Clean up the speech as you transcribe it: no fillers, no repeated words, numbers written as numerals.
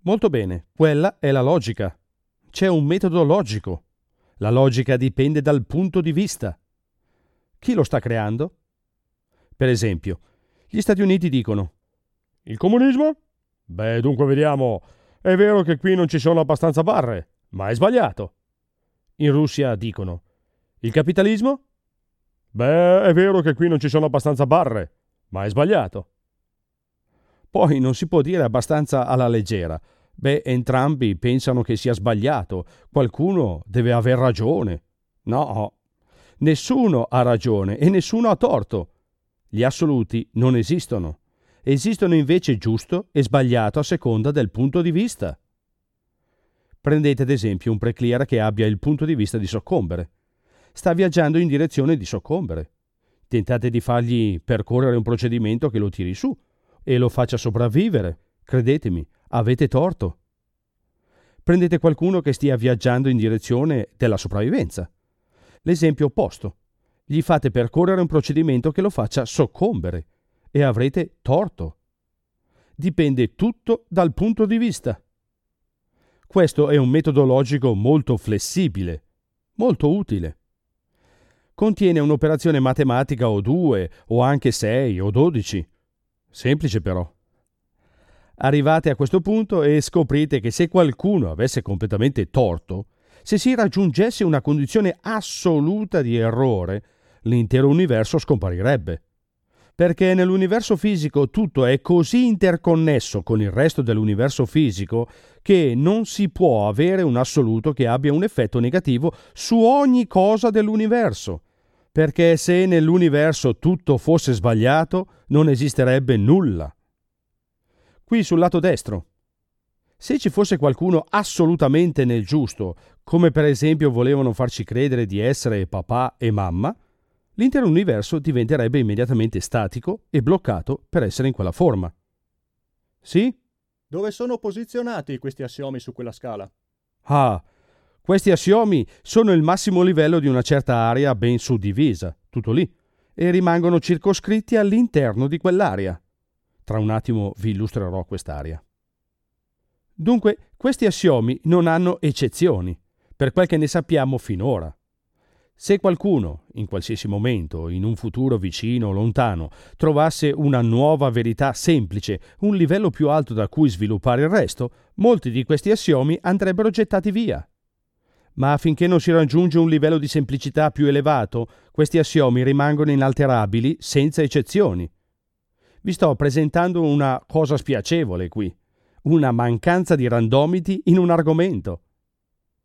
Molto bene, quella è la logica. C'è un metodo logico. La logica dipende dal punto di vista. Chi lo sta creando? Per esempio, gli Stati Uniti dicono: il comunismo? Beh, dunque vediamo. È vero che qui non ci sono abbastanza barre, ma è sbagliato. In Russia dicono: il capitalismo? Beh, è vero che qui non ci sono abbastanza barre, ma è sbagliato. Poi non si può dire abbastanza alla leggera. Beh, entrambi pensano che sia sbagliato. Qualcuno deve aver ragione. No, nessuno ha ragione e nessuno ha torto. Gli assoluti non esistono. Esistono invece giusto e sbagliato a seconda del punto di vista. Prendete ad esempio un precliere che abbia il punto di vista di soccombere. Sta viaggiando in direzione di soccombere. Tentate di fargli percorrere un procedimento che lo tiri su e lo faccia sopravvivere. Credetemi, avete torto. Prendete qualcuno che stia viaggiando in direzione della sopravvivenza. L'esempio opposto. Gli fate percorrere un procedimento che lo faccia soccombere e avrete torto. Dipende tutto dal punto di vista. Questo è un metodo logico molto flessibile, molto utile. Contiene un'operazione matematica o 2, o anche 6 o 12. Semplice però. Arrivate a questo punto e scoprite che se qualcuno avesse completamente torto, se si raggiungesse una condizione assoluta di errore, l'intero universo scomparirebbe. Perché nell'universo fisico tutto è così interconnesso con il resto dell'universo fisico che non si può avere un assoluto che abbia un effetto negativo su ogni cosa dell'universo. Perché se nell'universo tutto fosse sbagliato, non esisterebbe nulla. Qui sul lato destro. Se ci fosse qualcuno assolutamente nel giusto, come per esempio volevano farci credere di essere papà e mamma, l'intero universo diventerebbe immediatamente statico e bloccato per essere in quella forma. Sì? Dove sono posizionati questi assiomi su quella scala? Ah, questi assiomi sono il massimo livello di una certa area ben suddivisa, tutto lì, e rimangono circoscritti all'interno di quell'area. Tra un attimo vi illustrerò quest'area. Dunque, questi assiomi non hanno eccezioni, per quel che ne sappiamo finora. Se qualcuno, in qualsiasi momento, in un futuro vicino o lontano, trovasse una nuova verità semplice, un livello più alto da cui sviluppare il resto, molti di questi assiomi andrebbero gettati via. Ma finché non si raggiunge un livello di semplicità più elevato, questi assiomi rimangono inalterabili senza eccezioni. Vi sto presentando una cosa spiacevole qui, una mancanza di randomity in un argomento.